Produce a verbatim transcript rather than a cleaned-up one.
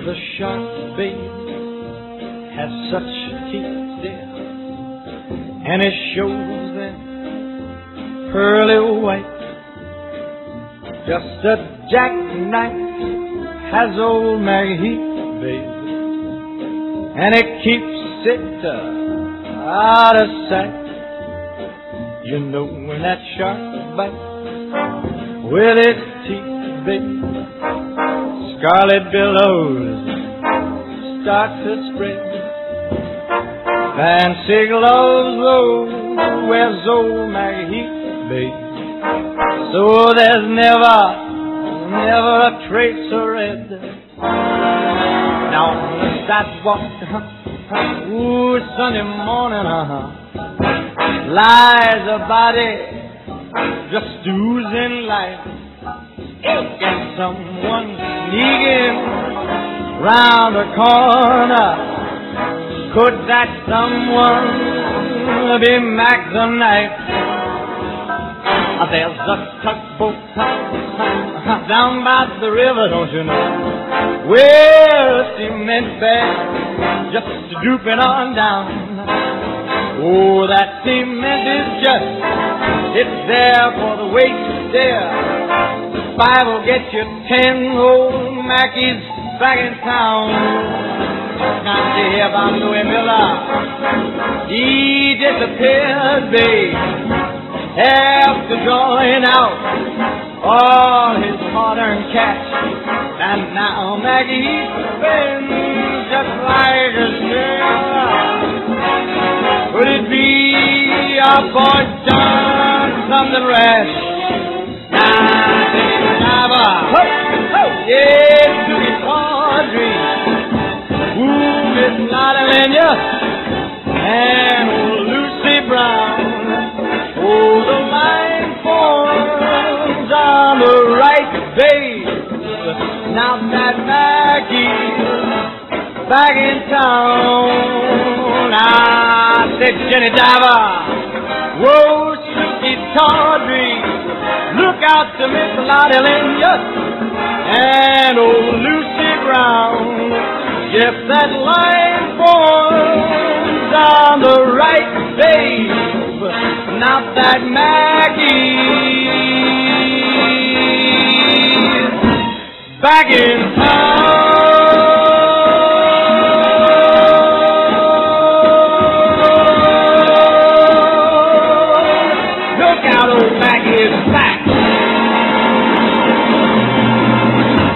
the shark, babe, has such teeth, dear, and it shows them pearly white. Just a jackknife has old Maggie Heath, babe, and it keeps it uh, out of sight. You know when that shark bites with its teeth, babe, scarlet billows start to spread. Fancy gloves, oh, where's old Maggie Heath, babe? So there's never, never a trace of red. Now on the sidewalk, uh-huh, ooh, Sunday morning, uh-huh, lies a body just oozing life. And someone sneaking round the corner. Could that someone be Mac the Knife? There's a tugboat down by the river, don't you know, where a cement bag just drooping on down. Oh, that cement is just, it's there for the weight to bear. Five will get you ten old Mackies back in town. Can't you hear about Louis Miller? He disappeared, babe, after drawing out all his hard-earned cash. And now Maggie spends just like a sailor. Could it be our boy John something rash? Now take a diver, yes, to his Audrey, ooh, Miss Lottie Lenya, and old Lucy Brown. Oh, the line forms on the right, babe. Now that Maggie's back in town. I said, Jenny Diver, whoa, Suki Tawdry, look out to Miss Lottie Lenya and old Lucy Brown. If that line forms on the right, babe, not that Maggie's back in town.